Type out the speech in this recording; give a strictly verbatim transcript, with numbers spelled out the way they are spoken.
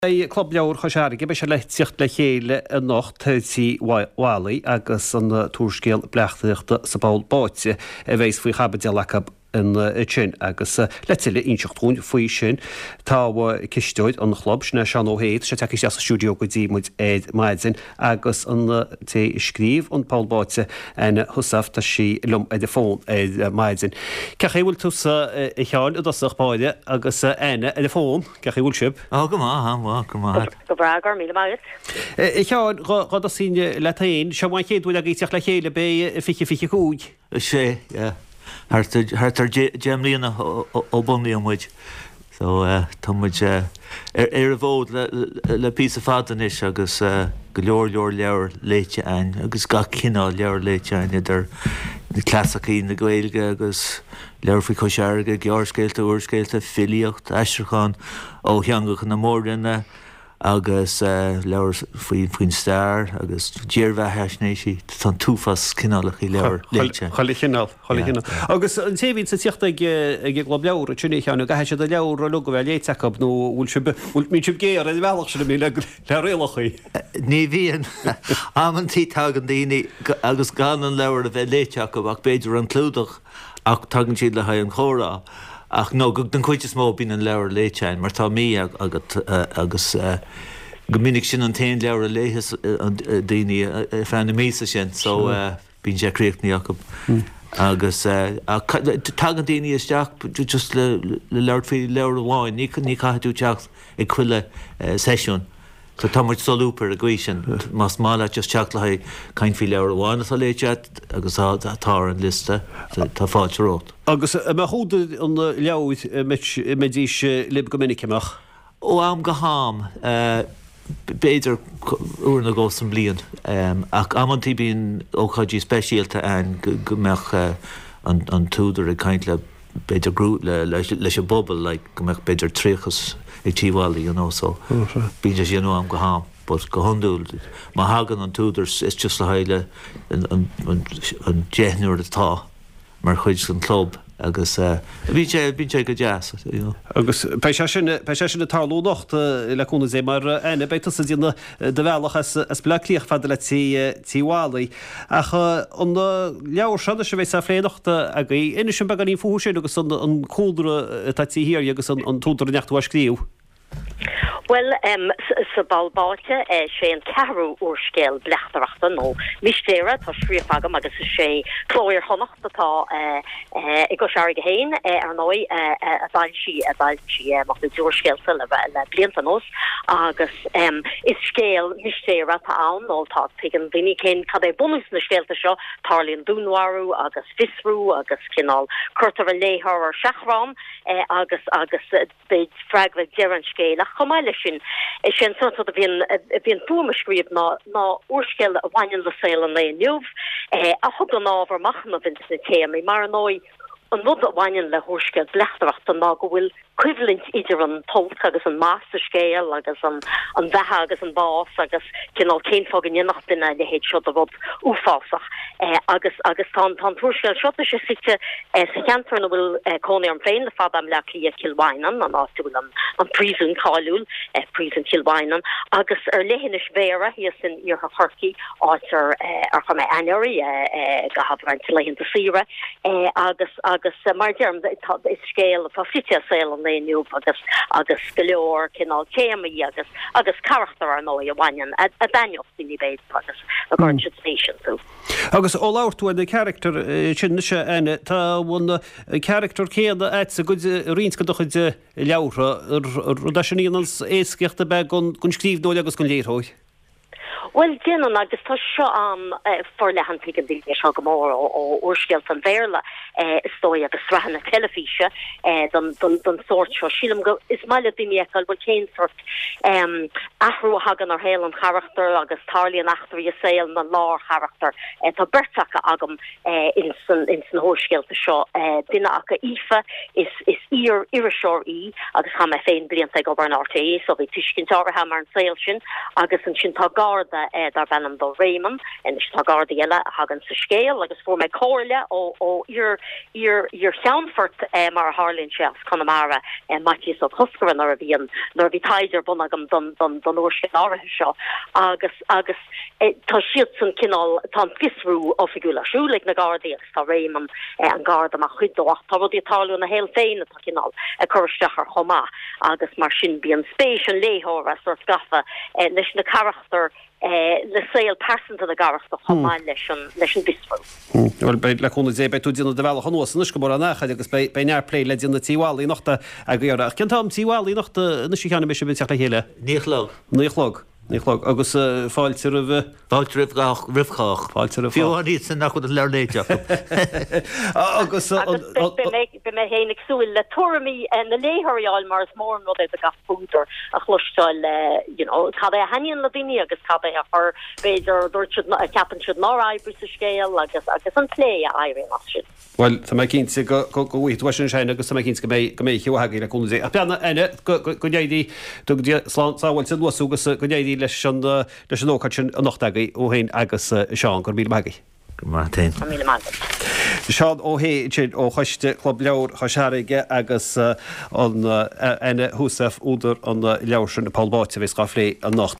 Club leabhar Choisharige be se leitiocht le chéile a nocht tí Walaí agus an túscéal bleachtaíochta sa Paul Báite a bhééis faoi chabad dealachab in sin agus leile inseochtún faoi sin tá cisteid an chlub na sean óhéad se take as stúdio go dtí muid éid maidzin agus an té scríb an Paul Báite an thusaf tá si lum é de fón éid maidzin. Ceach é bhfuil tú i cheáil a dosach páide agus aine é de fón ceach é bhfuil sib? Á go má go má. Go bragar míle mágus. I cheáil rud a síne le taon se bhain chéadú a gíteach le chéile bé fiche fiche cúig. sé, Hartar gemlíonna ó bunnaí an muid. So tá muid ar a bhód le pí a fadan is agus go leor leor leabhar léite ein, agus ga cinál leabhar léite ein idir na clasachaí na Gaeilge agus leabhar faoi Choisharige, georscéalta, uorscéalta, filiocht, eisteachán ó theangach na mórdaine agus leabhar faoin stair agus déirbhe heisnéisi tá túfas cinálach í leabhar léite. Chola cinál, chola cinál. Agus an téhín sa tíochta ag glob leabhar a túna cheanna gaithe se do leabhar a lu go bhfuil léiteachab nó bhfuil mín sib géar a bhealach se mí le réalachaí. Ní bhíon amantí tagan daoine agus gan an leabhar a bheith léiteachab ach beidir an clúdach ach tagan siad le haid an chórá. Ach nó go den chuide smó bín an leabhar léitein, mar tá mí agus go minic sin an tain leabhar léthas daoine feanna mísa sin, so bín séréachnaí acu. Agus tagan daoine isteach just le leabhar faoi leabhar amháin, ní ní caitheadú teach ag chuile seisiún. So tá muid solúpar a gcuisisin, más mála just teach le cain faoi leabhar amháin atá léitead agus tá an liste tá fáilte rót. Agus a me chúda an leabhid me dís lib go minic amach? Ó am go ham, béidir uair na gcós an bliain, ach amantí bíon óchaidí speisialta an go meach an túdar a caint le béidir grút leis a bobbal, le go meach béidir tríchas ag tíhálaí, you know, so bíon sé dhéanú am go ham, but go honúil má hagan an túdar is just le haile an déhnúir atá mar chuid an club agus bhí sé go jazz. Agus pe sin na talú nocht leúna sé mar aine beitas a dtíanana de bhealach as blaclíoch fada le tíhálaí. Ach an leabhar sena se bhééis a phléachta a gaí ina sin beganí fú sin agus an cúdra tá tíhir agus an túdar nechtú a scríú. Well, um, sa Paul Báite eh, sé an cehrú uorscéal bleachtarachta nó mistéire tá sríomhagam agus sé chlóir honnacht atá i Choisharige héin ar nói a bhail si a bhail si mar na dúorscéalta le le blianta nós agus is scéal mistéire tá ann nó tá tuigean daoine cén cad é bunús na scéalta seo tarlíonn dúnharú agus fisrú agus cinál curtar a léthar ar seachrán agus agus beid freagla dearan scéal ach chomáile sin is sin so dat bhíon bhíon túmascríb ná ná uorscéal a bhain le saoil an le nuamh a thug an ábhar machna bhaint na téama mar an nói an bhd a bhain le thuorscéal bleachtarachta ná go bhfuil cuivalent idir an tolt agus an master scéal agus an an bheithe agus an bás agus cinál cén fágan nach duine le héad seo a bhd úfásach agus agus tá tá thuorscéal seo sé site sa cheantar na bhfuil cónaí an féin le fad am le lí a Kilbainan an áúil an an prísún cáúil prísún Kilbainan agus ar lehinnis bhéire hi sin ar thorcií áitar ar chu mé airí go habhaint leihinnta sire agus agus mar dearm is scéal a fite saoil an léniuúb agus agus go leor cinál céamaí agus agus charachtar an nó a bhain a daocht ní béid agus a Gorgeous Nation tú. Agus ó láirtú na character sin se aine tá bhna character céad éit a go rins go dochuid leabhra ar sin íonas éasceachta be gon scríbdóil agus gon léirthóid. Well, Dinan agus tá seo am for le hantig an díl se go mór ó uorscéalt an bhéirla stoi agus rahanna telefíe don sort seo sílam go is meile daoineáil bhil céin sort ahrú hagan ar héil an charachtar agus tarlíon achtarí a saoil na lár charachtar tá bertacha agam in san hóscéalta seo duine acha ife is is ír iriseoir í agus ha me féin blianta go bar an R T A so bhí tuiscin ábhar ha mar an saoil sin agus an sin tá gáda eile dar bennam do Raymond en is tagardi eile hagan sa scéal agus for me choirle ó ó ir ir ir Soundfort mar Harlin chefs Connemara en Matthews of Husker nor bhíon nor bhí taidir bunagam don don don orskin áirithe seo agus agus tá siad san cinál tá fisrú ó figúla siúlaigh na gardaí agus tá Raymond an garda a chuiddó tá rudí talú na héil féin tá cinál a chuirsteachar chomá agus mar sin bíon spéis an léthóra so scafa leis na charachtar le saoil persanta a garachta chomáin leis leis an bisfú. Well bei le chuna sé bei tú dína de bhela chunús nuis go mar nach agus bei nearplé le dína tíhálaí nachta a gcéar cin tám tíhálaí nachta na cheanna me bin teach le héile. Nílog. Nílog. Nílog agus fáilte a bheith Fáilte rifgach rifchach fáilte a fiúí san nach chud leirléiteach. agus be me hénig súil le tuaí en na léthiríáil mars mór nó é a gasúter a chluisteil cad é haíon le daine agus cad é ar béidir dúirt ceapan siúd ná aibú sa scéal agus agus an lé a airé as sin. Well tá mé cin go bhhuiit wa sein agus tá cin go mé hiúhaí le chuna sé. A peanna aine go déadí sáhil sin luúgus go déadí leis an leis an ócha sin an nachtaagaí ó héin agus seán gur mí magaí. Seán ó hé sin ó chuiste club leabhar chaseige agus an ine húsaf úidir an leabhar sin na Paul Báite bhís gá lé an nacht.